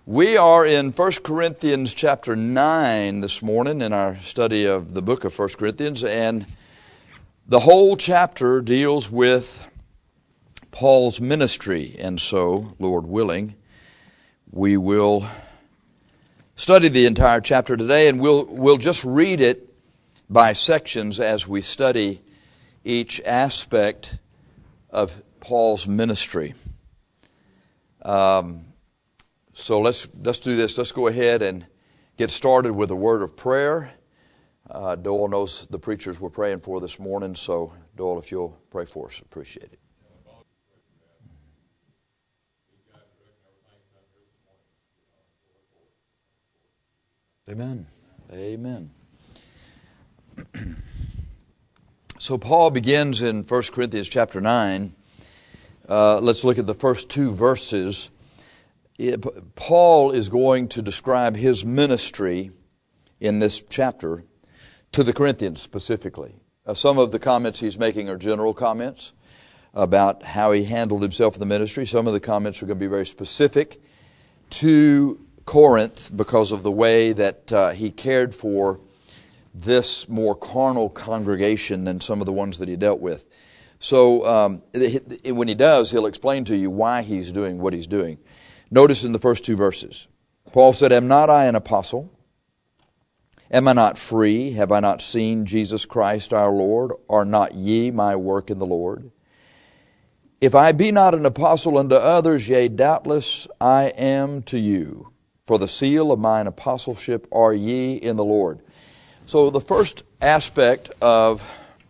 We are in 1 Corinthians chapter 9 this morning in our study of the book of 1 Corinthians, and the whole chapter deals with Paul's ministry. And so, Lord willing, we will study the entire chapter today, and we'll just read it by sections as we study each aspect of Paul's ministry. So let's do this. Let's go ahead and get started with a word of prayer. Doyle knows the preachers we're praying for this morning, so Doyle, if you'll pray for us, appreciate it. Amen. Amen. So Paul begins in 1 Corinthians chapter 9. Let's look at the first two verses. Paul is going to describe his ministry in this chapter to the Corinthians specifically. Some of the comments he's making are general comments about how he handled himself in the ministry. Some of the comments are going to be very specific to Corinth because of the way that he cared for this more carnal congregation than some of the ones that he dealt with. So when he does, he'll explain to you why he's doing what he's doing. Notice in the first two verses, Paul said, "Am not I an apostle? Am I not free? Have I not seen Jesus Christ our Lord? Are not ye my work in the Lord? If I be not an apostle unto others, yea, doubtless I am to you. For the seal of mine apostleship are ye in the Lord." So the first aspect of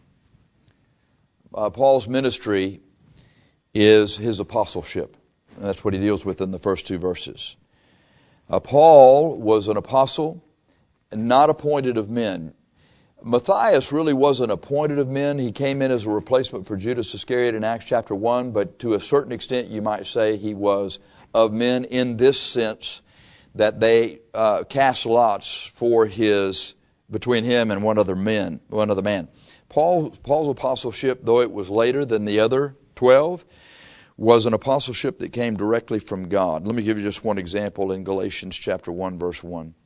Paul's ministry is his apostleship. And that's what he deals with in the first two verses. Paul was an apostle, not appointed of men. Matthias really wasn't appointed of men. He came in as a replacement for Judas Iscariot in Acts chapter 1, but to a certain extent you might say he was of men in this sense that they cast lots for between him and one other man. Paul's apostleship, though it was later than the other 12, was an apostleship that came directly from God. Let me give you just one example in Galatians chapter 1, verse 1.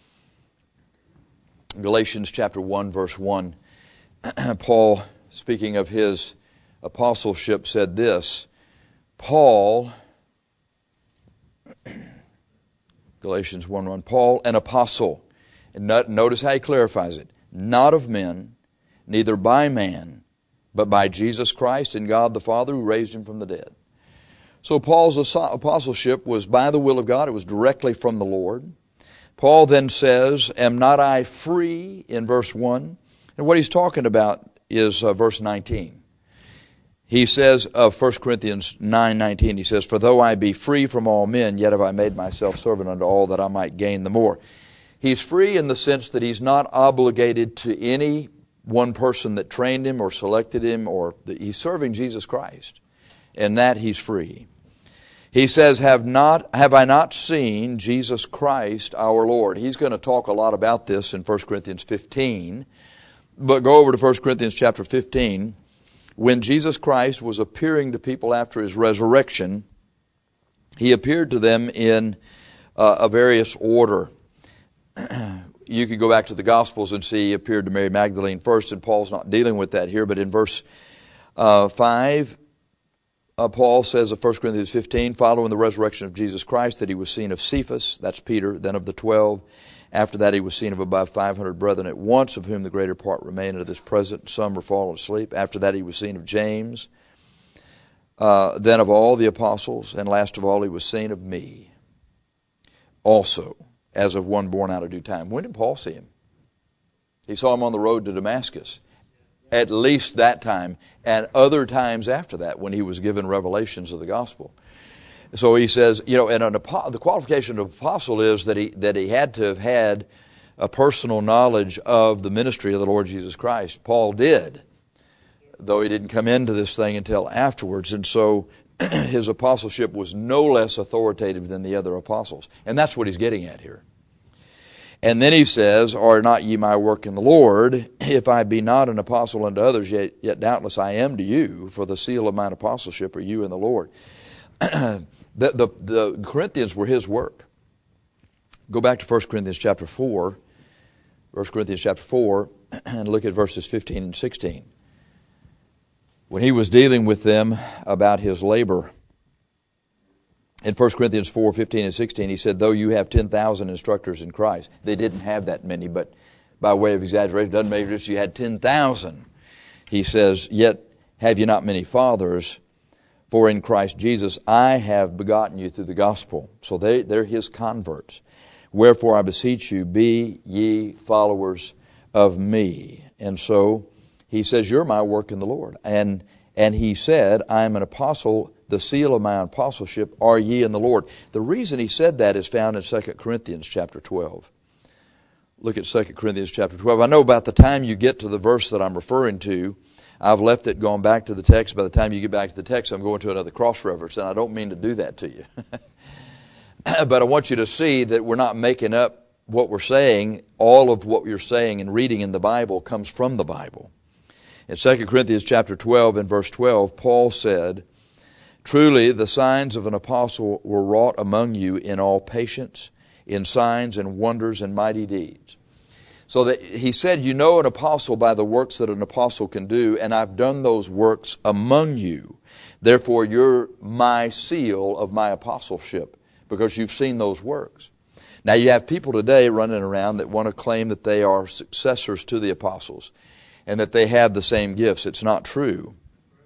Galatians chapter 1, verse 1, Paul, speaking of his apostleship, said this, Paul, Galatians 1:1, Paul, an apostle. And notice how he clarifies it. Not of men, neither by man, but by Jesus Christ and God the Father who raised him from the dead. So Paul's apostleship was by the will of God. It was directly from the Lord. Paul then says, "Am not I free?" in verse 1. And what he's talking about is verse 19. He says of 1 Corinthians 9:19, he says, "For though I be free from all men, yet have I made myself servant unto all that I might gain the more." He's free in the sense that he's not obligated to any one person that trained him or selected him, or he's serving Jesus Christ. In that he's free. He says, have I not seen Jesus Christ our Lord? He's going to talk a lot about this in 1 Corinthians 15. But go over to 1 Corinthians chapter 15. When Jesus Christ was appearing to people after his resurrection, he appeared to them in a various order. You could go back to the Gospels and see he appeared to Mary Magdalene first, and Paul's not dealing with that here. But in verse 5, Paul says of 1 Corinthians 15, following the resurrection of Jesus Christ, that he was seen of Cephas, that's Peter, then of the 12. After that he was seen of above 500 brethren at once, of whom the greater part remain unto this present. Some are fallen asleep. After that he was seen of James, then of all the apostles, and last of all he was seen of me, also, as of one born out of due time. When did Paul see him? He saw him on the road to Damascus. At least that time, and other times after that when he was given revelations of the gospel. So he says, and the qualification of apostle is that he had to have had a personal knowledge of the ministry of the Lord Jesus Christ. Paul did, though he didn't come into this thing until afterwards. And so his apostleship was no less authoritative than the other apostles. And that's what he's getting at here. And then he says, "Are not ye my work in the Lord? If I be not an apostle unto others, yet doubtless I am to you, for the seal of mine apostleship are you in the Lord." The Corinthians were his work. Go back to 1 Corinthians chapter 4. 1 Corinthians chapter 4, and look at verses 15 and 16. When he was dealing with them about his labor, in 1 Corinthians 4, 15 and 16, he said, though you have 10,000 instructors in Christ. They didn't have that many, but by way of exaggeration, it doesn't make difference. You had 10,000. He says, yet have you not many fathers? For in Christ Jesus I have begotten you through the gospel. So they're his converts. Wherefore I beseech you, be ye followers of me. And so he says, you're my work in the Lord. And he said, I am an apostle. The seal of my apostleship are ye in the Lord. The reason he said that is found in 2 Corinthians chapter 12. Look at 2 Corinthians chapter 12. I know by the time you get to the verse that I'm referring to, I've left it going back to the text. By the time you get back to the text, I'm going to another cross-reference, and I don't mean to do that to you. But I want you to see that we're not making up what we're saying. All of what you're saying and reading in the Bible comes from the Bible. In 2 Corinthians chapter 12 and verse 12, Paul said, truly the signs of an apostle were wrought among you in all patience, in signs and wonders and mighty deeds. So that he said, you know an apostle by the works that an apostle can do, and I've done those works among you. Therefore you're my seal of my apostleship, because you've seen those works. Now you have people today running around that want to claim that they are successors to the apostles and that they have the same gifts. It's not true.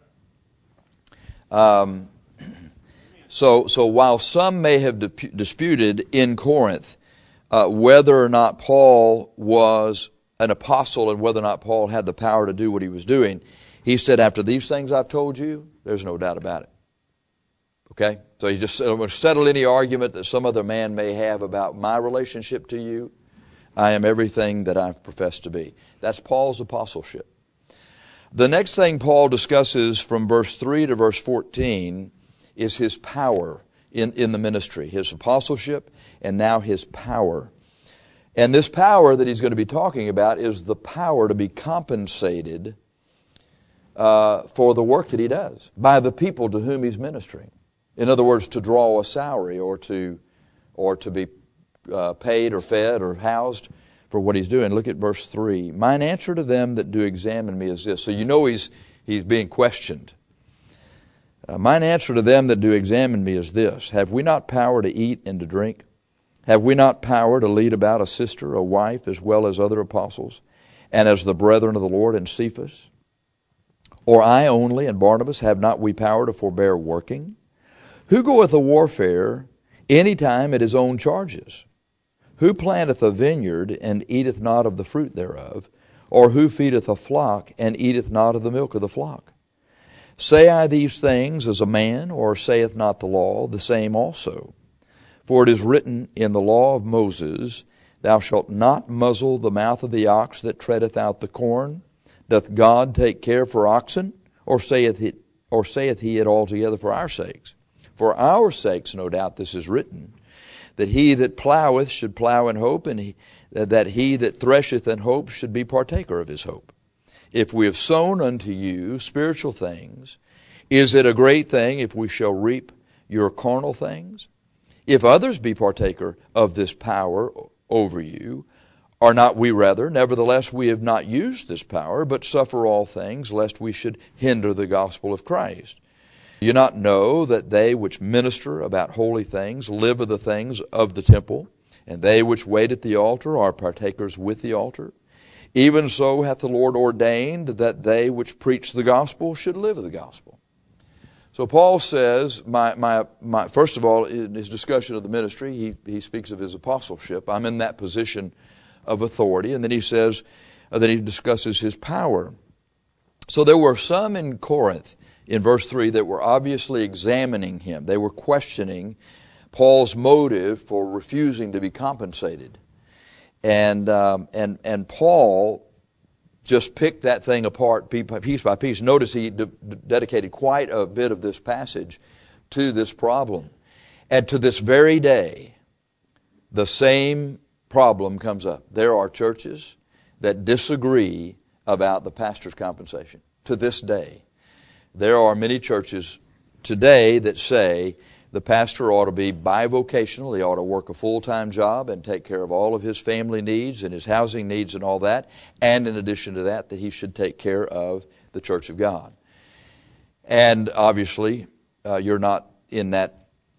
So while some may have disputed in Corinth whether or not Paul was an apostle and whether or not Paul had the power to do what he was doing, he said, after these things I've told you, there's no doubt about it. Okay? So he just settled any argument that some other man may have about my relationship to you. I am everything that I've professed to be. That's Paul's apostleship. The next thing Paul discusses from verse 3 to verse 14 is his power in the ministry, his apostleship, and now his power. And this power that he's going to be talking about is the power to be compensated for the work that he does by the people to whom he's ministering. In other words, to draw a salary or to be paid or fed or housed for what he's doing. Look at verse 3. Mine answer to them that do examine me is this. So you know he's being questioned. Mine answer to them that do examine me is this. Have we not power to eat and to drink? Have we not power to lead about a sister, a wife, as well as other apostles, and as the brethren of the Lord and Cephas? Or I only and Barnabas, have not we power to forbear working? Who goeth a warfare any time at his own charges? Who planteth a vineyard and eateth not of the fruit thereof? Or who feedeth a flock and eateth not of the milk of the flock? Say I these things as a man, or saith not the law the same also? For it is written in the law of Moses, thou shalt not muzzle the mouth of the ox that treadeth out the corn. Doth God take care for oxen? Or saith he it altogether for our sakes? For our sakes, no doubt, this is written, that he that ploweth should plow in hope, and that he that thresheth in hope should be partaker of his hope. If we have sown unto you spiritual things, is it a great thing if we shall reap your carnal things? If others be partaker of this power over you, are not we rather? Nevertheless, we have not used this power, but suffer all things, lest we should hinder the gospel of Christ. Do you not know that they which minister about holy things live of the things of the temple, and they which wait at the altar are partakers with the altar? Even so hath the Lord ordained that they which preach the gospel should live of the gospel. So Paul says, first of all, in his discussion of the ministry, he speaks of his apostleship. I'm in that position of authority. And then he says that he discusses his power. So there were some in Corinth, in verse 3, that were obviously examining him. They were questioning Paul's motive for refusing to be compensated. And Paul just picked that thing apart piece by piece. Notice he dedicated quite a bit of this passage to this problem. And to this very day, the same problem comes up. There are churches that disagree about the pastor's compensation. To this day, there are many churches today that say the pastor ought to be bivocational. He ought to work a full-time job and take care of all of his family needs and his housing needs and all that. And in addition to that, that he should take care of the church of God. And obviously, you're not in that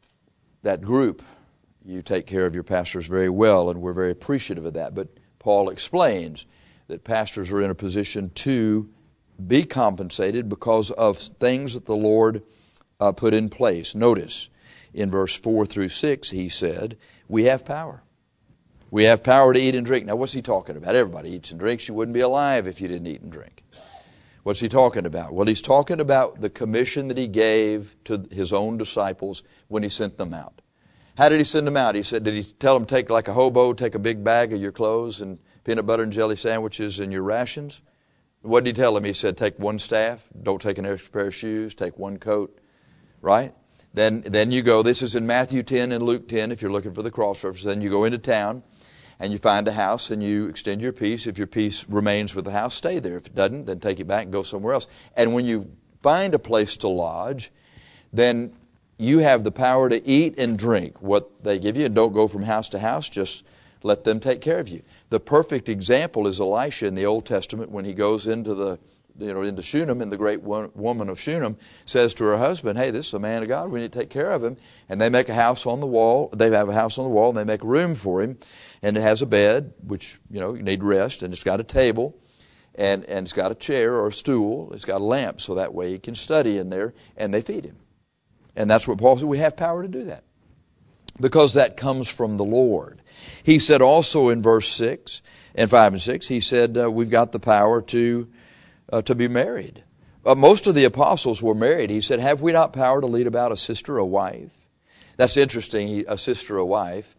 group. You take care of your pastors very well, and we're very appreciative of that. But Paul explains that pastors are in a position to be compensated because of things that the Lord put in place. Notice, in verse 4 through 6, he said, we have power. We have power to eat and drink. Now, what's he talking about? Everybody eats and drinks. You wouldn't be alive if you didn't eat and drink. What's he talking about? Well, he's talking about the commission that he gave to his own disciples when he sent them out. How did he send them out? He said, did he tell them take like a hobo, take a big bag of your clothes and peanut butter and jelly sandwiches and your rations? What did he tell them? He said, take one staff, don't take an extra pair of shoes, take one coat, right? Then you go, this is in Matthew 10 and Luke 10, if you're looking for the cross reference. Then you go into town and you find a house and you extend your peace. If your peace remains with the house, stay there. If it doesn't, then take it back and go somewhere else. And when you find a place to lodge, then you have the power to eat and drink what they give you. And don't go from house to house, just let them take care of you. The perfect example is Elisha in the Old Testament when he goes into into Shunem, and the great woman of Shunem says to her husband, hey, this is a man of God, we need to take care of him. And they make a house on the wall. They have a house on the wall, and they make room for him. And it has a bed, which, you need rest, and it's got a table, and it's got a chair or a stool. It's got a lamp, so that way he can study in there, and they feed him. And that's what Paul said, we have power to do that, because that comes from the Lord. He said also in verse 6 and 5 and 6, he said, we've got the power to be married. Most of the apostles were married. He said, have we not power to lead about a sister, a wife? That's interesting, a sister, a wife.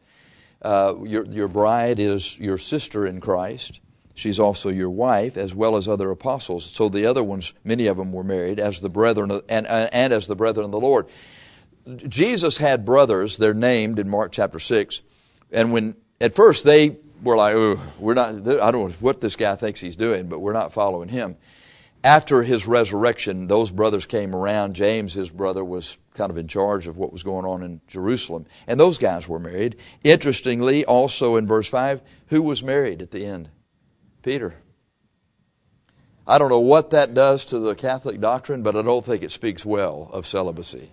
Your bride is your sister in Christ. She's also your wife, as well as other apostles. So the other ones, many of them were married as the brethren and as the brethren of the Lord. Jesus had brothers. They're named in Mark chapter 6. And when at first they were like, oh, we're not. I don't know what this guy thinks he's doing, but we're not following him. After his resurrection, those brothers came around. James, his brother, was kind of in charge of what was going on in Jerusalem. And those guys were married. Interestingly, also in verse 5, who was married at the end? Peter. I don't know what that does to the Catholic doctrine, but I don't think it speaks well of celibacy.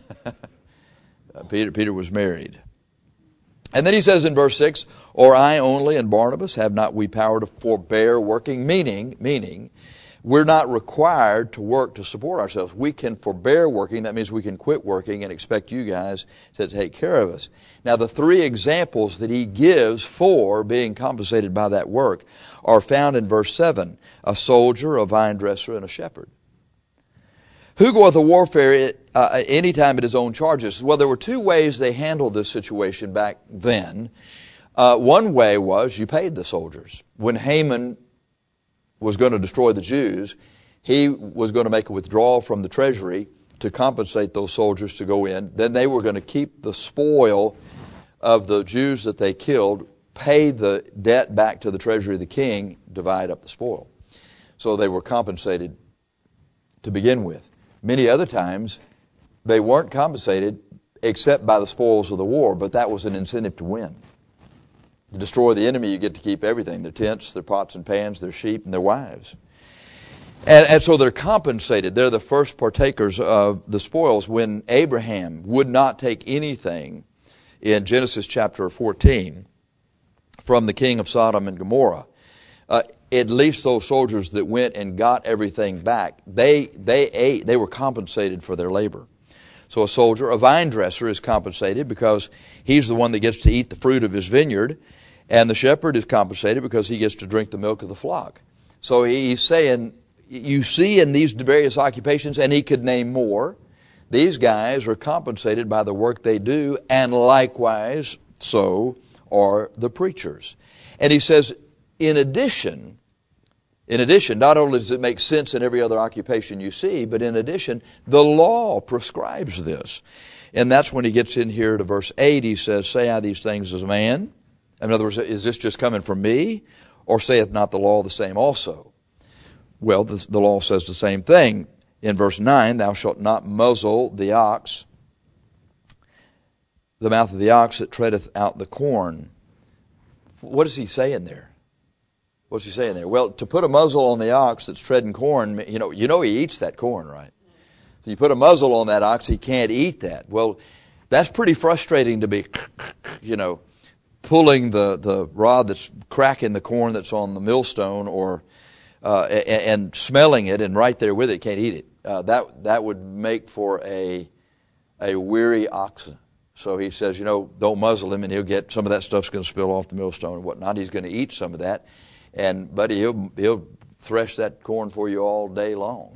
Peter was married. And then he says in verse 6, or I only and Barnabas, have not we power to forbear working? Meaning, we're not required to work to support ourselves. We can forbear working. That means we can quit working and expect you guys to take care of us. Now, the three examples that he gives for being compensated by that work are found in verse 7. A soldier, a vine dresser, and a shepherd. Who goeth to warfare any time at his own charges? Well, there were two ways they handled this situation back then. One way was you paid the soldiers. When Haman was going to destroy the Jews, he was going to make a withdrawal from the treasury to compensate those soldiers to go in. Then they were going to keep the spoil of the Jews that they killed, pay the debt back to the treasury of the king, divide up the spoil. So they were compensated to begin with. Many other times, they weren't compensated except by the spoils of the war, but that was an incentive to win. To destroy the enemy, you get to keep everything, their tents, their pots and pans, their sheep, and their wives. And so they're compensated. They're the first partakers of the spoils. When Abraham would not take anything in Genesis chapter 14 from the king of Sodom and Gomorrah, at least those soldiers that went and got everything back, they ate, they were compensated for their labor. So a soldier, a vine dresser, is compensated because he's the one that gets to eat the fruit of his vineyard, and the shepherd is compensated because he gets to drink the milk of the flock. So he's saying, you see in these various occupations, and he could name more, these guys are compensated by the work they do, and likewise so are the preachers. And he says, in addition, not only does it make sense in every other occupation you see, but in addition, the law prescribes this. And that's when he gets in here to verse 8. He says, say I these things as a man? In other words, is this just coming from me? Or saith not the law the same also? Well, the law says the same thing. In verse 9, thou shalt not muzzle the ox the mouth of the ox that treadeth out the corn. What is he saying there? What's he saying there? Well, to put a muzzle on the ox that's treading corn, you know he eats that corn, right? So you put a muzzle on that ox, he can't eat that. Well, that's pretty frustrating to be, pulling the rod that's cracking the corn that's on the millstone, or and smelling it, and right there with it, can't eat it. That would make for a weary oxen. So he says, don't muzzle him, and he'll get some of that stuff's going to spill off the millstone and whatnot. He's going to eat some of that, but he'll thresh that corn for you all day long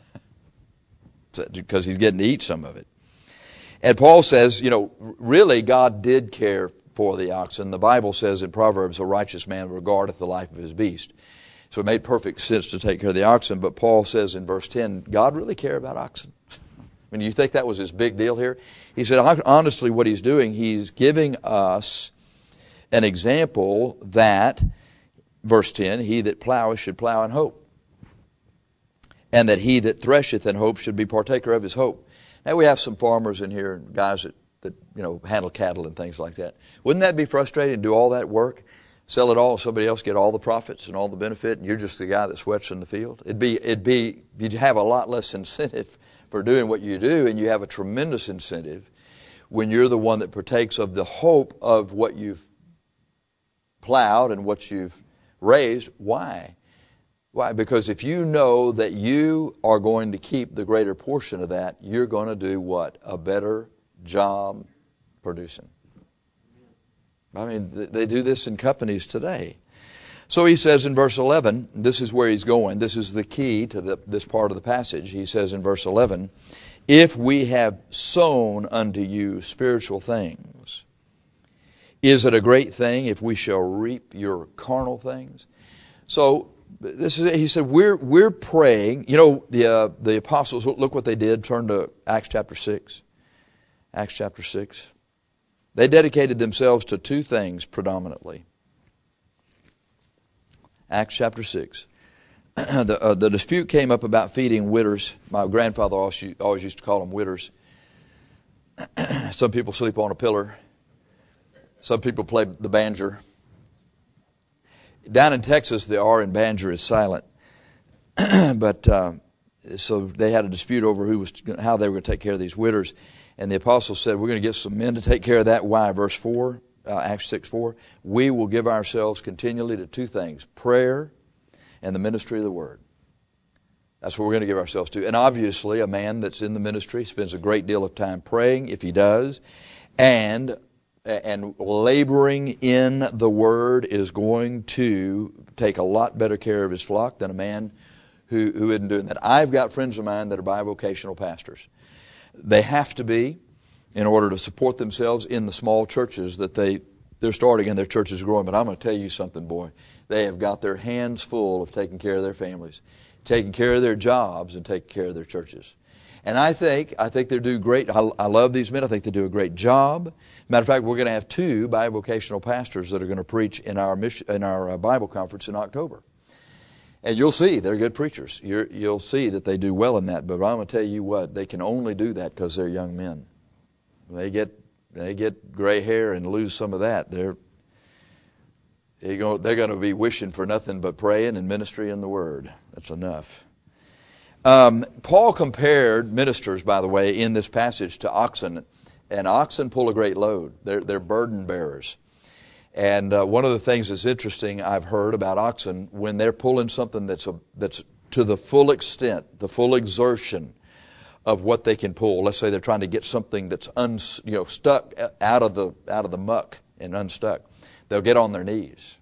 because he's getting to eat some of it. And Paul says, really God did care for the oxen. The Bible says in Proverbs, a righteous man regardeth the life of his beast. So it made perfect sense to take care of the oxen. But Paul says in verse 10, God really cared about oxen. I mean, you think that was his big deal here? He said, honestly, what he's doing, he's giving us an example that, verse 10, he that ploweth should plow in hope, and that he that thresheth in hope should be partaker of his hope. Now, we have some farmers in here, guys that handle cattle and things like that. Wouldn't that be frustrating to do all that work, sell it all, somebody else get all the profits and all the benefit, and you're just the guy that sweats in the field? You'd have a lot less incentive for doing what you do, and you have a tremendous incentive when you're the one that partakes of the hope of what you've plowed and what you've raised. Why? Why? Because if you know that you are going to keep the greater portion of that, you're going to do what? A better job producing. I mean, they do this in companies today. So he says in verse 11, this is where he's going. This is the key to this part of the passage. He says in verse 11, if we have sown unto you spiritual things, is it a great thing if we shall reap your carnal things? So he said, we're praying. The apostles, look what they did. Turn to Acts chapter 6. Acts chapter 6. They dedicated themselves to two things predominantly. Acts chapter 6. The dispute came up about feeding widows. My grandfather always used to call them widows. Some people sleep on a pillar. Some people play the banjo. Down in Texas, the R in banjo is silent. But so they had a dispute over how they were going to take care of these widows. And the apostles said, we're going to get some men to take care of that. Why? Verse 4, Acts 6:4. We will give ourselves continually to two things, prayer and the ministry of the word. That's what we're going to give ourselves to. And obviously, a man that's in the ministry spends a great deal of time praying, if he does, and laboring in the Word is going to take a lot better care of his flock than a man who isn't doing that. I've got friends of mine that are bivocational pastors. They have to be in order to support themselves in the small churches that they're starting and their church is growing. But I'm going to tell you something, boy. They have got their hands full of taking care of their families, taking care of their jobs, and taking care of their churches. And I think they do great. I love these men. I think they do a great job. Matter of fact, we're going to have two bivocational pastors that are going to preach in our Bible conference in October. And you'll see they're good preachers. You'll see that they do well in that. But I'm going to tell you what, they can only do that because they're young men. They get gray hair and lose some of that. They're going to be wishing for nothing but praying and ministry in the Word. That's enough. Paul compared ministers, by the way, in this passage to oxen. And oxen pull a great load. They're burden bearers. And one of the things that's interesting I've heard about oxen, when they're pulling something that's to the full extent, the full exertion of what they can pull. Let's say they're trying to get something that's stuck out of the muck and unstuck. They'll get on their knees.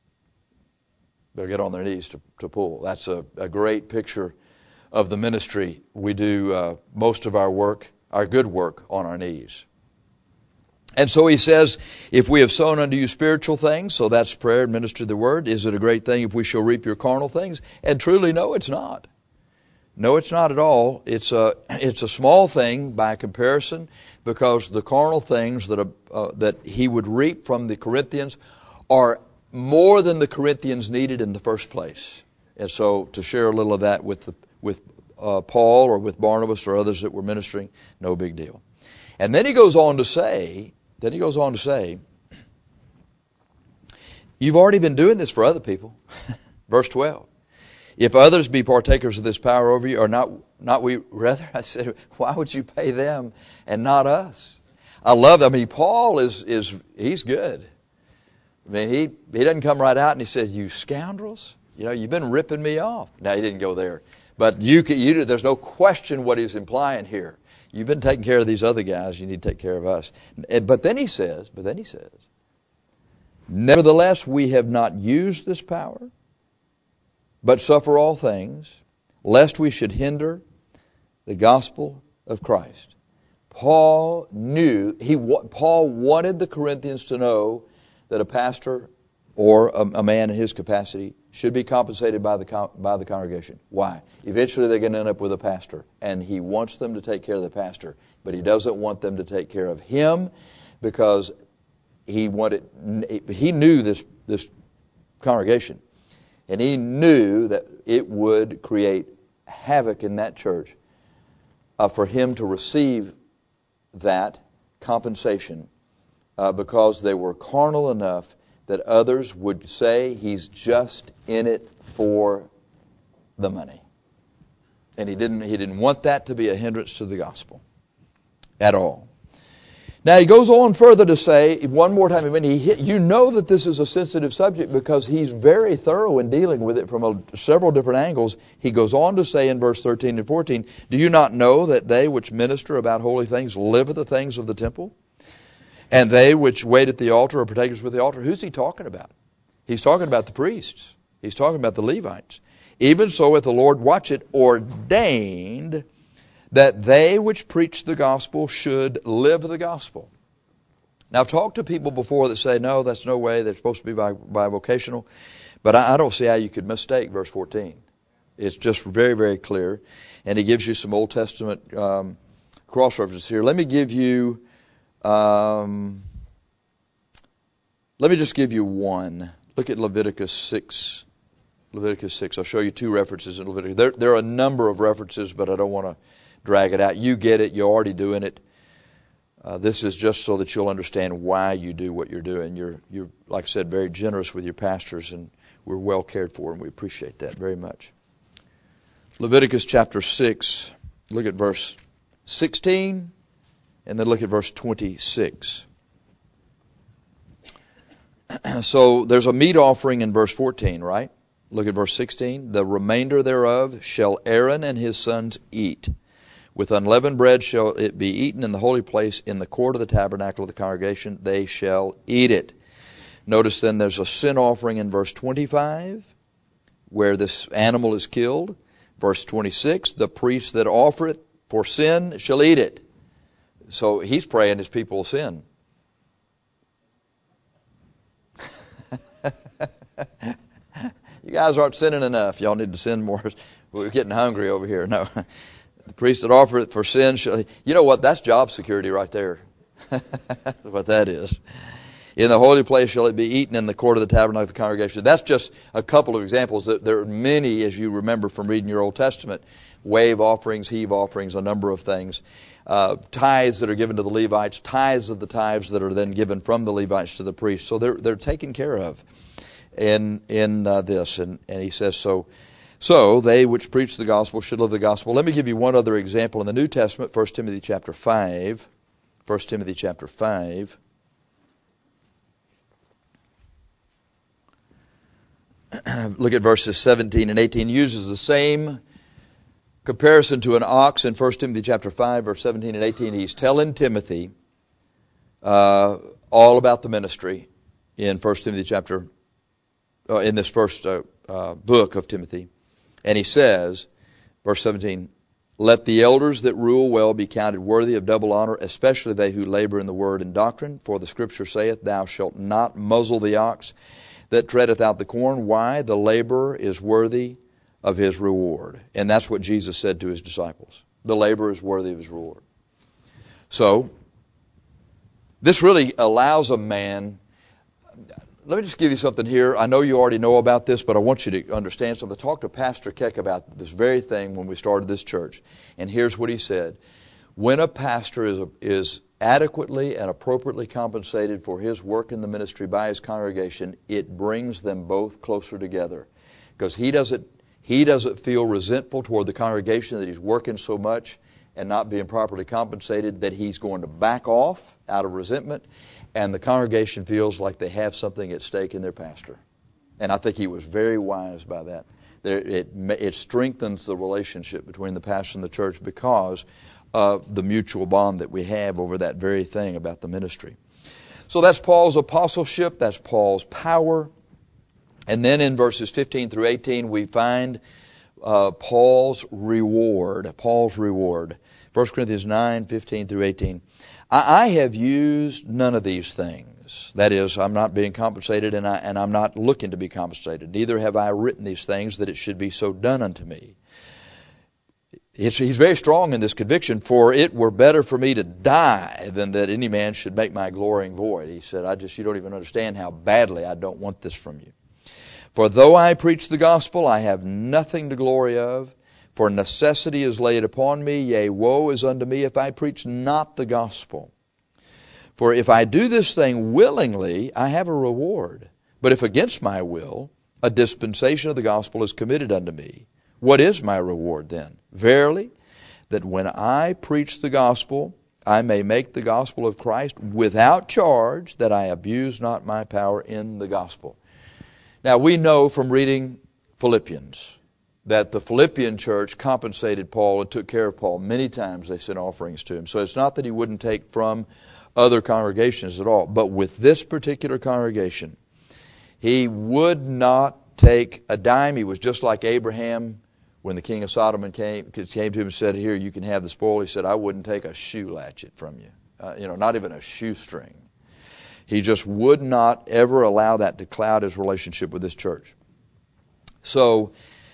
They'll get on their knees to pull. That's a great picture of the ministry. We do most of our work, our good work, on our knees. And so he says, if we have sown unto you spiritual things, so that's prayer and ministry of the word, is it a great thing if we shall reap your carnal things? And truly, no, it's not. No, it's not at all. It's a small thing by comparison, because the carnal things that he would reap from the Corinthians are more than the Corinthians needed in the first place. And so to share a little of that with Paul or with Barnabas or others that were ministering, no big deal. And then he goes on to say Then he goes on to say, you've already been doing this for other people. Verse 12. If others be partakers of this power over you, or not we rather? I said, why would you pay them and not us? I love that. I mean, Paul he's good. I mean, he doesn't come right out and he says, you scoundrels, you've been ripping me off. Now, he didn't go there. But there's no question what he's implying here. You've been taking care of these other guys, you need to take care of us. But then he says, nevertheless, we have not used this power, but suffer all things, lest we should hinder the gospel of Christ. Paul wanted the Corinthians to know that a pastor or a man in his capacity should be compensated by the congregation. Why? Eventually they're going to end up with a pastor, and he wants them to take care of the pastor, but he doesn't want them to take care of him because he knew this congregation, and he knew that it would create havoc in that church for him to receive that compensation because they were carnal enough that others would say he's just in it for the money. And he didn't want that to be a hindrance to the gospel at all. Now he goes on further to say, one more time, you know that this is a sensitive subject because he's very thorough in dealing with it from several different angles. He goes on to say in verse 13 and 14, do you not know that they which minister about holy things live at the things of the temple? And they which wait at the altar are partakers with the altar. Who's he talking about? He's talking about the priests. He's talking about the Levites. Even so hath the Lord, watch it, ordained that they which preach the gospel should live the gospel. Now, I've talked to people before that say, no, that's no way. They're supposed to be bivocational. But I don't see how you could mistake verse 14. It's just very, very clear. And he gives you some Old Testament cross-references here. Let me give you... let me just give you one. Look at Leviticus 6. Leviticus 6. I'll show you two references in Leviticus. There are a number of references, but I don't want to drag it out. You get it. You're already doing it. This is just so that you'll understand why you do what you're doing. You're, like I said, very generous with your pastors, and we're well cared for, and we appreciate that very much. Leviticus chapter 6. Look at verse 16. And then look at verse 26. So there's a meat offering in verse 14, right? Look at verse 16. The remainder thereof shall Aaron and his sons eat. With unleavened bread shall it be eaten in the holy place in the court of the tabernacle of the congregation. They shall eat it. Notice then there's a sin offering in verse 25 where this animal is killed. Verse 26, the priest that offer it for sin shall eat it. So he's praying his people will sin. You guys aren't sinning enough. Y'all need to sin more. We're getting hungry over here. No. The priest that offer it for sin shall... You know what? That's job security right there. That's what that is. In the holy place shall it be eaten in the court of the tabernacle of the congregation. That's just a couple of examples. There are many, as you remember from reading your Old Testament. Wave offerings, heave offerings, a number of things. Tithes that are given to the Levites, tithes of the tithes that are then given from the Levites to the priests. So they're taken care of in this. And he says, so they which preach the gospel should live the gospel. Let me give you one other example in the New Testament, 1 Timothy chapter 5. 1 Timothy chapter 5. Look at verses 17 and 18. He uses the same comparison to an ox in 1 Timothy chapter 5, verse 17 and 18. He's telling Timothy all about the ministry in 1 Timothy chapter, in this first book of Timothy. And he says, verse 17, let the elders that rule well be counted worthy of double honor, especially they who labor in the word and doctrine. For the Scripture saith, thou shalt not muzzle the ox that treadeth out the corn. Why? The laborer is worthy of his reward. And that's what Jesus said to his disciples. The laborer is worthy of his reward. So, this really allows a man... Let me just give you something here. I know you already know about this, but I want you to understand something. I talked to Pastor Keck about this very thing when we started this church. And here's what he said. When a pastor is adequately and appropriately compensated for his work in the ministry by his congregation, it brings them both closer together. Because he doesn't feel resentful toward the congregation that he's working so much and not being properly compensated that he's going to back off out of resentment, and the congregation feels like they have something at stake in their pastor. And I think he was very wise by that. It strengthens the relationship between the pastor and the church because of the mutual bond that we have over that very thing about the ministry. So that's Paul's apostleship, that's Paul's power. And then in verses 15 through 18 we find Paul's reward. 1 Corinthians 9, 15 through 18. I have used none of these things. That is, I'm not being compensated and I'm not looking to be compensated. Neither have I written these things that it should be so done unto me. He's very strong in this conviction, for it were better for me to die than that any man should make my glorying void. He said, you don't even understand how badly I don't want this from you. For though I preach the gospel, I have nothing to glory of, for necessity is laid upon me, yea, woe is unto me if I preach not the gospel. For if I do this thing willingly, I have a reward. But if against my will, a dispensation of the gospel is committed unto me. What is my reward then? Verily, that when I preach the gospel, I may make the gospel of Christ without charge, that I abuse not my power in the gospel. Now we know from reading Philippians that the Philippian church compensated Paul and took care of Paul. Many times they sent offerings to him. So it's not that he wouldn't take from other congregations at all. But with this particular congregation, he would not take a dime. He was just like Abraham when the king of Sodom came to him and said, here, you can have the spoil. He said, I wouldn't take a shoe latchet from you. Not even a shoestring. He just would not ever allow that to cloud his relationship with this church. So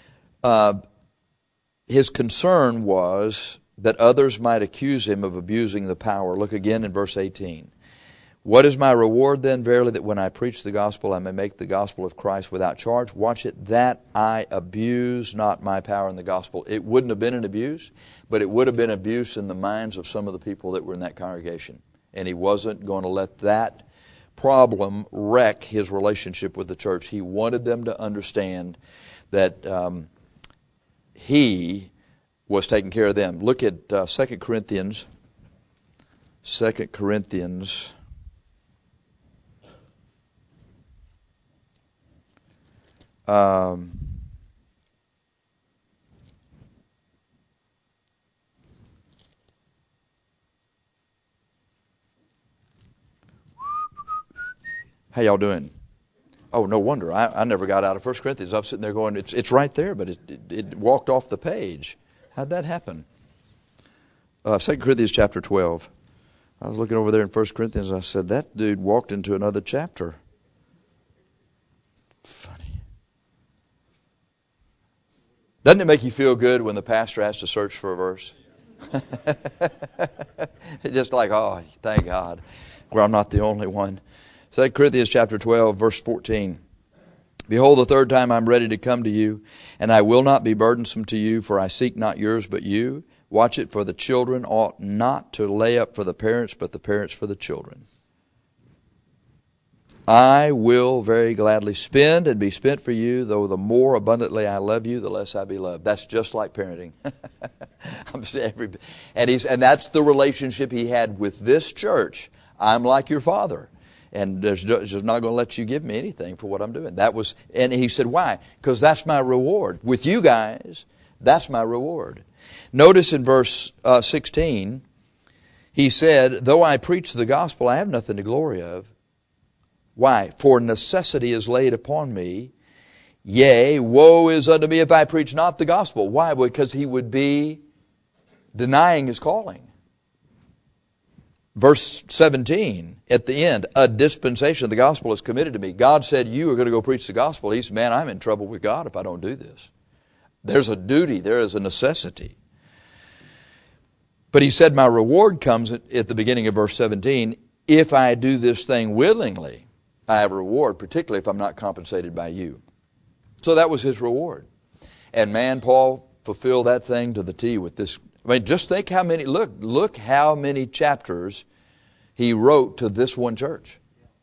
his concern was that others might accuse him of abusing the power. Look again in verse 18. What is my reward then? Verily, that when I preach the gospel, I may make the gospel of Christ without charge. Watch it, that I abuse not my power in the gospel. It wouldn't have been an abuse, but it would have been abuse in the minds of some of the people that were in that congregation. And he wasn't going to let that problem wreck his relationship with the church. He wanted them to understand that he was taking care of them. Look at 2 Corinthians. 2 Corinthians. How y'all doing? Oh, no wonder. I never got out of 1 Corinthians. I'm sitting there going, it's right there, but it walked off the page. How'd that happen? 2 Corinthians chapter 12. I was looking over there in 1 Corinthians. I said, that dude walked into another chapter. Funny. Doesn't it make you feel good when the pastor has to search for a verse? It's just like, oh, thank God. Well, I'm not the only one. 2 Corinthians chapter 12, verse 14. Behold, the third time I'm ready to come to you, and I will not be burdensome to you, for I seek not yours but you. Watch it, for the children ought not to lay up for the parents, but the parents for the children. I will very gladly spend and be spent for you, though the more abundantly I love you, the less I be loved. That's just like parenting. And that's the relationship he had with this church. I'm like your father, and there's just not going to let you give me anything for what I'm doing. And he said, why? Because that's my reward. With you guys, that's my reward. Notice in verse 16, he said, though I preach the gospel, I have nothing to glory of. Why? For necessity is laid upon me. Yea, woe is unto me if I preach not the gospel. Why? Because he would be denying his calling. Verse 17, at the end, a dispensation of the gospel is committed to me. God said, you are going to go preach the gospel. He said, man, I'm in trouble with God if I don't do this. There's a duty. There is a necessity. But he said, my reward comes at the beginning of verse 17. If I do this thing willingly, I have a reward, particularly if I'm not compensated by you. So that was his reward. And man, Paul fulfilled that thing to the T with this. I mean, just think how many, look how many chapters he wrote to this one church.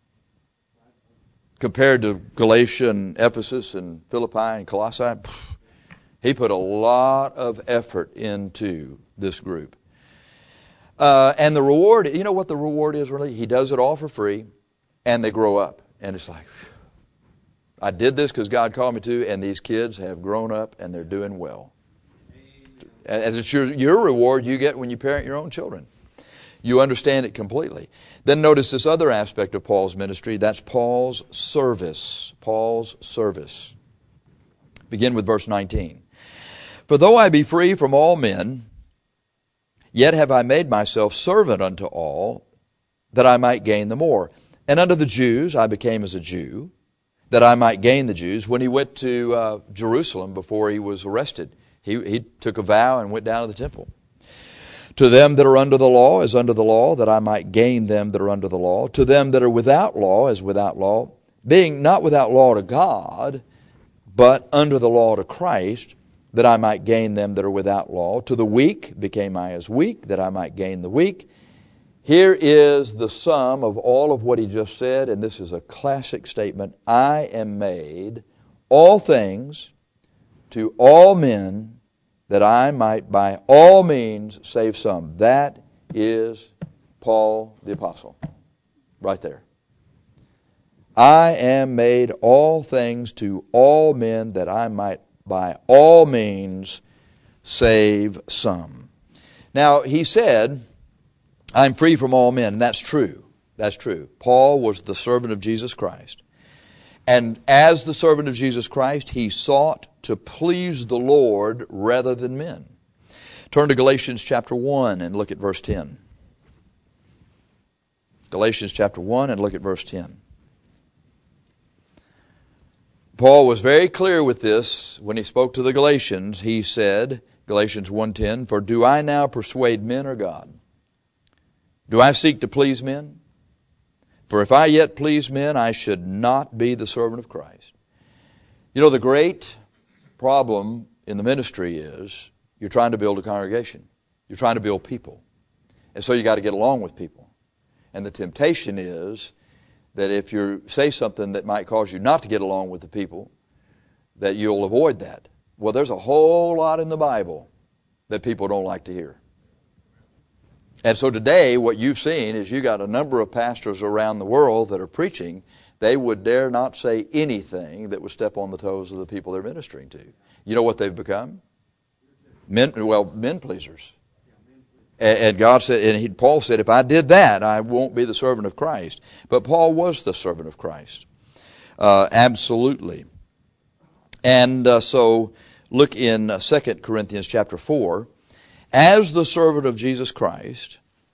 Compared to Galatia and Ephesus and Philippi and Colossae, he put a lot of effort into this group. And the reward, you know what the reward is really? He does it all for free, and they grow up. And it's like, I did this because God called me to, and these kids have grown up and they're doing well. As it's your reward you get when you parent your own children. You understand it completely. Then notice this other aspect of Paul's ministry. That's Paul's service. Paul's service. Begin with verse 19. For though I be free from all men, yet have I made myself servant unto all, that I might gain the more. And unto the Jews I became as a Jew, that I might gain the Jews. When he went to Jerusalem before he was arrested, he took a vow and went down to the temple. To them that are under the law as under the law, that I might gain them that are under the law. To them that are without law as without law, being not without law to God, but under the law to Christ, that I might gain them that are without law. To the weak became I as weak, that I might gain the weak. Here is the sum of all of what he just said, and this is a classic statement. I am made all things to all men, that I might by all means save some. That is Paul the Apostle. Right there. I am made all things to all men, that I might by all means save some. Now, he said, I'm free from all men, and that's true. That's true. Paul was the servant of Jesus Christ. And as the servant of Jesus Christ, he sought to please the Lord rather than men. Turn to Galatians chapter 1 and look at verse 10. Galatians chapter 1 and look at verse 10. Paul was very clear with this when he spoke to the Galatians. He said, Galatians 1:10, For do I now persuade men or God? Do I seek to please men? For if I yet please men, I should not be the servant of Christ. You know, the great problem in the ministry is you're trying to build a congregation. You're trying to build people. And so you got to get along with people. And the temptation is that if you say something that might cause you not to get along with the people, that you'll avoid that. Well, there's a whole lot in the Bible that people don't like to hear. And so today, what you've seen is you got a number of pastors around the world that are preaching. They would dare not say anything that would step on the toes of the people they're ministering to. You know what they've become? Men pleasers. And God said, and Paul said, if I did that, I won't be the servant of Christ. But Paul was the servant of Christ. Absolutely. And so look in 2 Corinthians chapter 4. As the servant of Jesus Christ,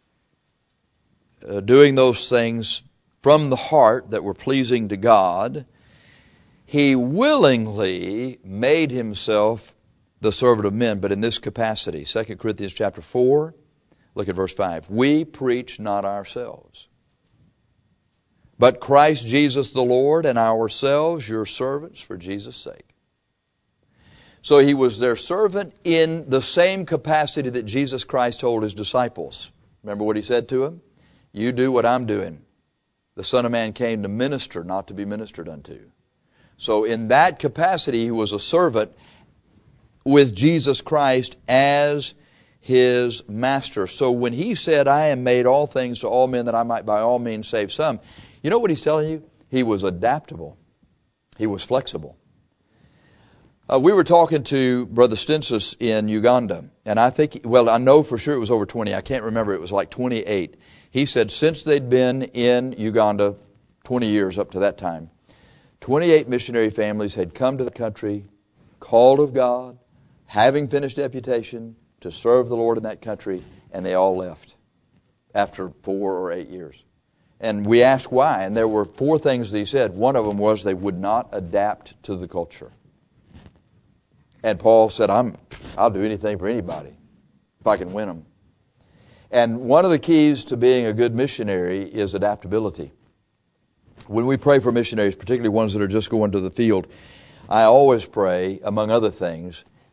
doing those things from the heart that were pleasing to God, he willingly made himself the servant of men, but in this capacity. 2 Corinthians chapter 4, look at verse 5. We preach not ourselves, but Christ Jesus the Lord, and ourselves your servants for Jesus' sake. So he was their servant in the same capacity that Jesus Christ told his disciples. Remember what he said to them? You do what I'm doing. The Son of Man came to minister, not to be ministered unto. So in that capacity, he was a servant with Jesus Christ as his master. So when he said, I am made all things to all men, that I might by all means save some, you know what he's telling you? He was adaptable. He was flexible. We were talking to Brother Stensis in Uganda, and I know for sure it was over 20. I can't remember. It was like 28. He said since they'd been in Uganda 20 years up to that time, 28 missionary families had come to the country, called of God, having finished deputation to serve the Lord in that country, and they all left after 4 or 8 years. And we asked why, and there were 4 things that he said. One of them was they would not adapt to the culture. And Paul said, I'll do anything for anybody if I can win them. And one of the keys to being a good missionary is adaptability. When we pray for missionaries, particularly ones that are just going to the field, I always pray, among other things,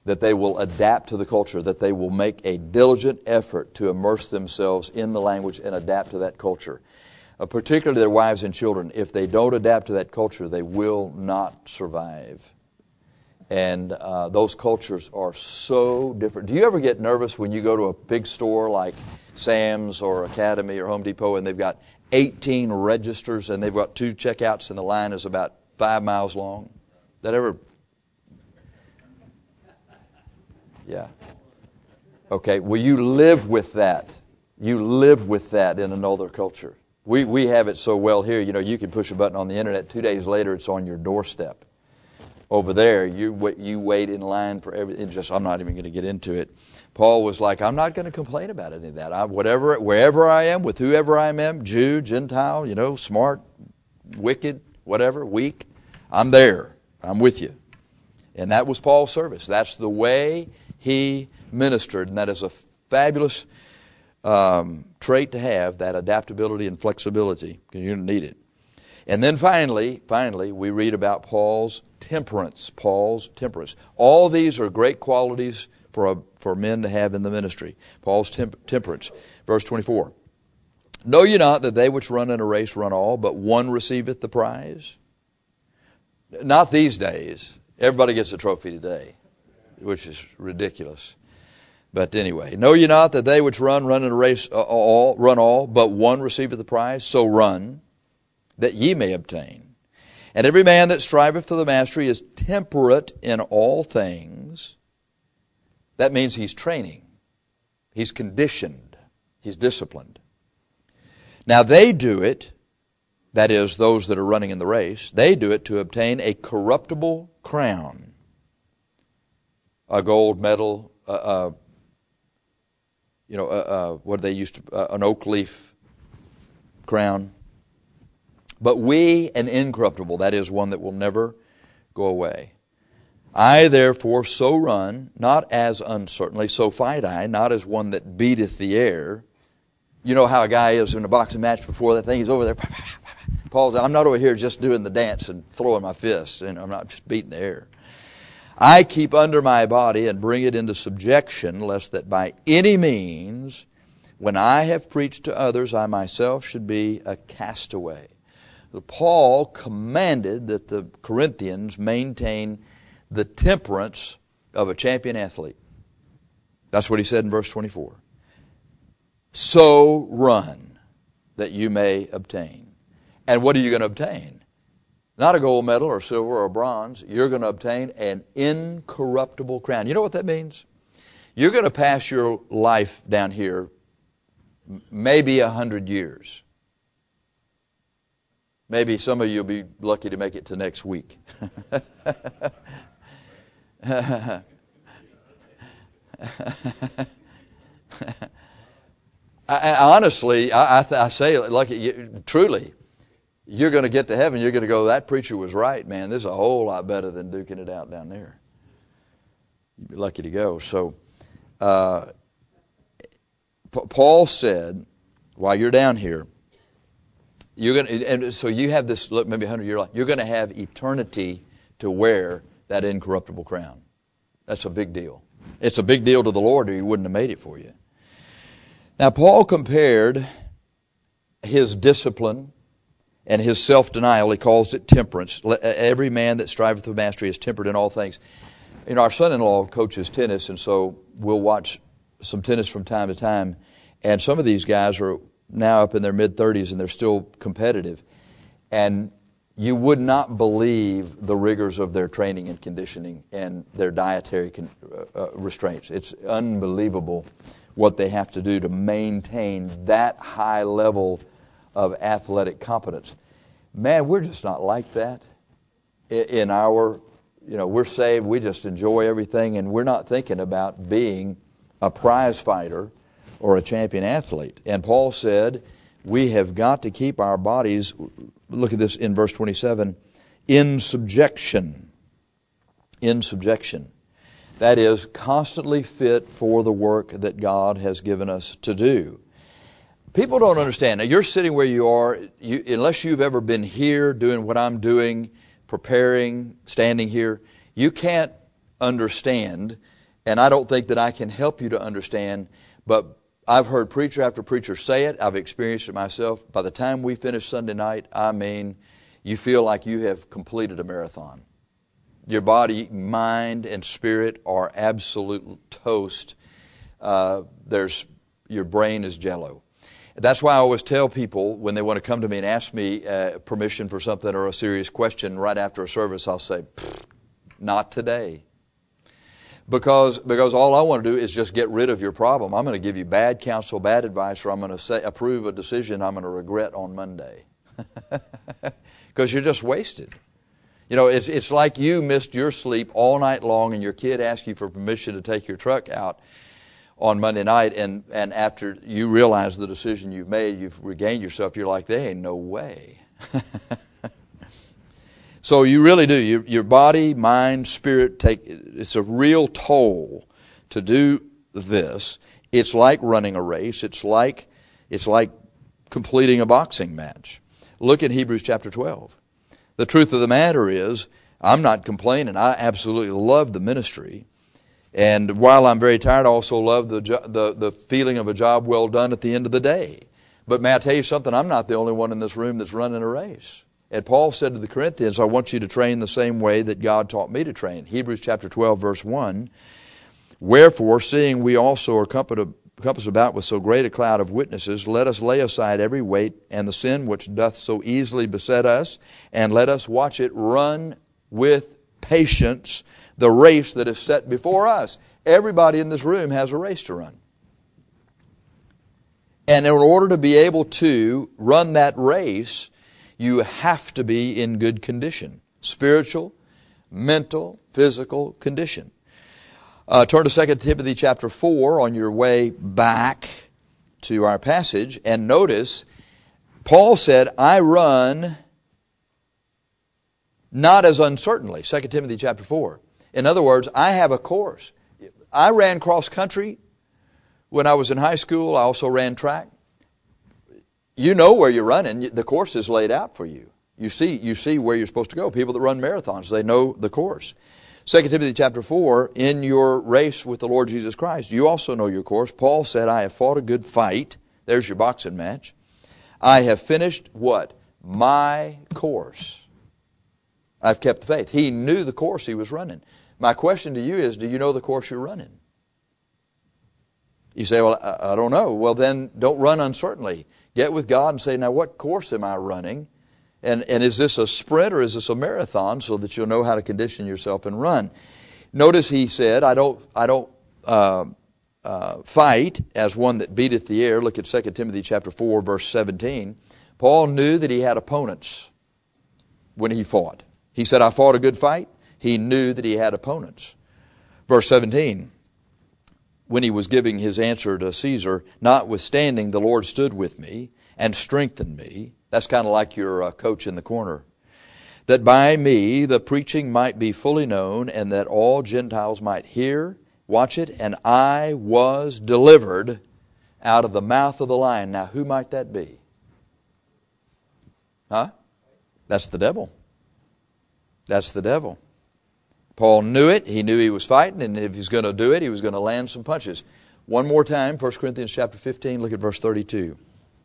that they will adapt to the culture, that they will make a diligent effort to immerse themselves in the language and adapt to that culture. Particularly their wives and children. If they don't adapt to that culture, they will not survive. And those cultures are so different. Do you ever get nervous when you go to a big store like Sam's or Academy or Home Depot and they've got 18 registers and they've got 2 checkouts and the line is about 5 miles long? That ever? Yeah. Okay, well, you live with that. You live with that in another culture. We have it so well here, you can push a button on the internet, 2 days later it's on your doorstep. Over there, you wait in line for everything. I'm not even going to get into it. Paul was like, I'm not going to complain about any of that. Wherever I am, with whoever I am, Jew, Gentile, smart, wicked, whatever, weak, I'm there. I'm with you. And that was Paul's service. That's the way he ministered, and that is a fabulous trait to have, that adaptability and flexibility, because you're going to need it. And then finally, we read about Paul's temperance. All these are great qualities for men to have in the ministry. Paul's temperance. Verse 24. Know ye not that they which run in a race run all, but one receiveth the prize? Not these days. Everybody gets a trophy today, which is ridiculous. But anyway, know ye not that they which run in a race run all, but one receiveth the prize? So run, that ye may obtain. And every man that striveth for the mastery is temperate in all things. That means he's training. He's conditioned. He's disciplined. Now they do it, that is, those that are running in the race, they do it to obtain a corruptible crown, a gold medal, what they used to, an oak leaf crown. But we, an incorruptible, that is, one that will never go away. I therefore so run, not as uncertainly, so fight I, not as one that beateth the air. You know how a guy is in a boxing match before that thing, he's over there. Paul said, I'm not over here just doing the dance and throwing my fists, and I'm not just beating the air. I keep under my body and bring it into subjection, lest that by any means, when I have preached to others, I myself should be a castaway. Paul commanded that the Corinthians maintain the temperance of a champion athlete. That's what he said in verse 24. So run that you may obtain. And what are you going to obtain? Not a gold medal or silver or bronze. You're going to obtain an incorruptible crown. You know what that means? You're going to pass your life down here maybe 100 years. Maybe some of you will be lucky to make it to next week. Honestly, I say, truly, you're going to get to heaven, you're going to go, that preacher was right, man. This is a whole lot better than duking it out down there. You'd be lucky to go. So, Paul said, while you're down here, and so you have this, look, maybe 100-year life. You're going to have eternity to wear that incorruptible crown. That's a big deal. It's a big deal to the Lord, or He wouldn't have made it for you. Now, Paul compared his discipline and his self-denial. He calls it temperance. Every man that striveth for mastery is tempered in all things. Our son-in-law coaches tennis, and so we'll watch some tennis from time to time. And some of these guys are now up in their mid-30s, and they're still competitive. And you would not believe the rigors of their training and conditioning and their dietary restraints. It's unbelievable what they have to do to maintain that high level of athletic competence. Man, we're just not like that. In our, we're saved, we just enjoy everything, and we're not thinking about being a prize fighter or a champion athlete. And Paul said, we have got to keep our bodies, look at this in verse 27, in subjection. In subjection. That is, constantly fit for the work that God has given us to do. People don't understand. Now, you're sitting where you are, unless you've ever been here doing what I'm doing, preparing, standing here, you can't understand, and I don't think that I can help you to understand, but I've heard preacher after preacher say it. I've experienced it myself. By the time we finish Sunday night, I mean, you feel like you have completed a marathon. Your body, mind, and spirit are absolute toast. Your brain is jello. That's why I always tell people when they want to come to me and ask me permission for something or a serious question right after a service, I'll say, not today. Because all I want to do is just get rid of your problem. I'm going to give you bad counsel, bad advice, or I'm going to approve a decision I'm going to regret on Monday. Because you're just wasted. You know, it's like you missed your sleep all night long and your kid asked you for permission to take your truck out on Monday night, and after you realize the decision you've made, you've regained yourself, you're like, there ain't no way. So you really do. Your body, mind, spirit, it's a real toll to do this. It's like running a race. It's like completing a boxing match. Look at Hebrews chapter 12. The truth of the matter is, I'm not complaining. I absolutely love the ministry. And while I'm very tired, I also love the feeling of a job well done at the end of the day. But may I tell you something? I'm not the only one in this room that's running a race. And Paul said to the Corinthians, I want you to train the same way that God taught me to train. Hebrews chapter 12, verse 1. Wherefore, seeing we also are compassed about with so great a cloud of witnesses, let us lay aside every weight and the sin which doth so easily beset us, and let us watch it run with patience the race that is set before us. Everybody in this room has a race to run. And in order to be able to run that race, you have to be in good condition. Spiritual, mental, physical condition. Turn to 2 Timothy chapter 4 on your way back to our passage, and notice Paul said, I run not as uncertainly. 2 Timothy chapter 4. In other words, I have a course. I ran cross country when I was in high school. I also ran track. You know where you're running. The course is laid out for you. You see where you're supposed to go. People that run marathons, they know the course. 2 Timothy chapter 4, in your race with the Lord Jesus Christ, you also know your course. Paul said, I have fought a good fight. There's your boxing match. I have finished what? My course. I've kept the faith. He knew the course he was running. My question to you is, do you know the course you're running? You say, well, I don't know. Well, then don't run uncertainly. Get with God and say, now what course am I running? And is this a sprint or is this a marathon, so that you'll know how to condition yourself and run? Notice he said, I don't fight as one that beateth the air. Look at 2 Timothy chapter 4, verse 17. Paul knew that he had opponents when he fought. He said, I fought a good fight. He knew that he had opponents. Verse 17, when he was giving his answer to Caesar, notwithstanding the Lord stood with me and strengthened me. That's kind of like your coach in the corner. That by me the preaching might be fully known, and that all Gentiles might hear, watch it, and I was delivered out of the mouth of the lion. Now, who might that be? Huh? That's the devil. That's the devil. Paul knew it. He knew he was fighting, and if he was going to do it, he was going to land some punches. One more time, 1 Corinthians chapter 15, look at verse 32.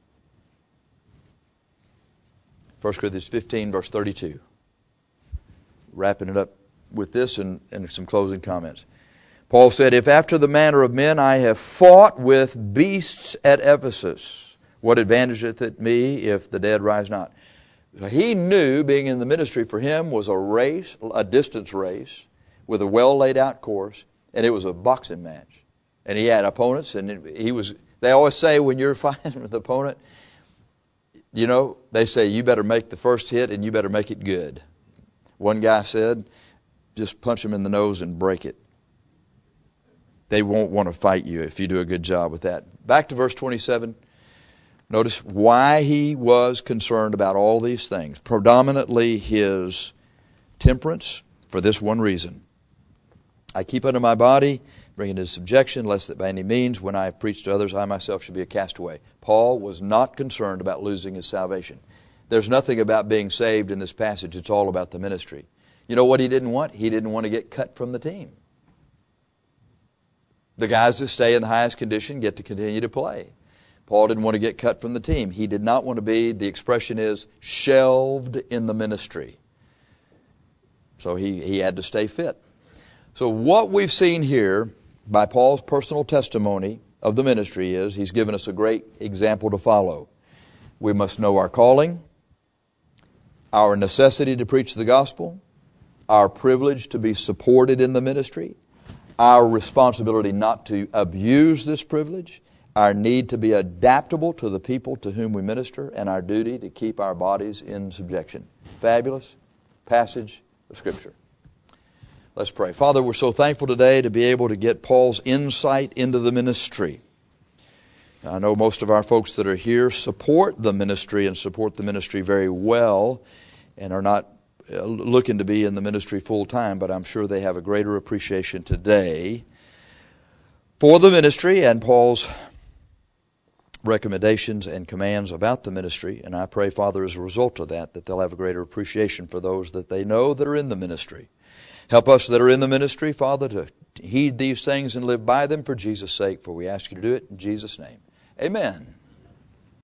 1 Corinthians 15, verse 32. Wrapping it up with this and some closing comments. Paul said, if after the manner of men I have fought with beasts at Ephesus, what advantageth it me if the dead rise not? He knew being in the ministry for him was a race, a distance race, with a well laid out course, and it was a boxing match. And he had opponents, and they always say when you're fighting with an opponent, you know, they say you better make the first hit and you better make it good. One guy said, just punch him in the nose and break it. They won't want to fight you if you do a good job with that. Back to verse 27. Notice why he was concerned about all these things. Predominantly his temperance, for this one reason. I keep unto my body, bring it into subjection, lest that by any means, when I have preached to others, I myself should be a castaway. Paul was not concerned about losing his salvation. There's nothing about being saved in this passage. It's all about the ministry. You know what he didn't want? He didn't want to get cut from the team. The guys that stay in the highest condition get to continue to play. Paul didn't want to get cut from the team. He did not want to be, the expression is, shelved in the ministry. So he had to stay fit. So what we've seen here by Paul's personal testimony of the ministry is he's given us a great example to follow. We must know our calling, our necessity to preach the gospel, our privilege to be supported in the ministry, our responsibility not to abuse this privilege, our need to be adaptable to the people to whom we minister, and our duty to keep our bodies in subjection. Fabulous passage of Scripture. Let's pray. Father, we're so thankful today to be able to get Paul's insight into the ministry. I know most of our folks that are here support the ministry and support the ministry very well and are not looking to be in the ministry full time, but I'm sure they have a greater appreciation today for the ministry and Paul's recommendations and commands about the ministry. And I pray, Father, as a result of that they'll have a greater appreciation for those that they know that are in the ministry. Help us that are in the ministry, Father, to heed these things and live by them for Jesus' sake, for we ask you to do it in Jesus' name. Amen.